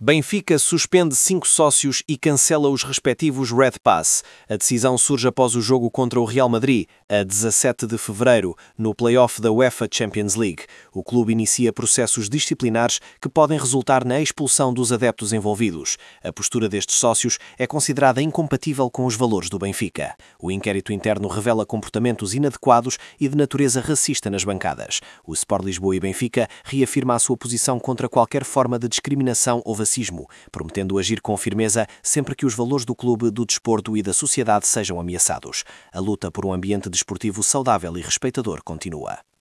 Benfica suspende 5 sócios e cancela os respectivos Red Pass. A decisão surge após o jogo contra o Real Madrid, a 17 de fevereiro, no play-off da UEFA Champions League. O clube inicia processos disciplinares que podem resultar na expulsão dos adeptos envolvidos. A postura destes sócios é considerada incompatível com os valores do Benfica. O inquérito interno revela comportamentos inadequados e de natureza racista nas bancadas. O Sport Lisboa e Benfica reafirma a sua posição contra qualquer forma de discriminação ou racismo, prometendo agir com firmeza sempre que os valores do clube, do desporto e da sociedade sejam ameaçados. A luta por um ambiente desportivo saudável e respeitador continua.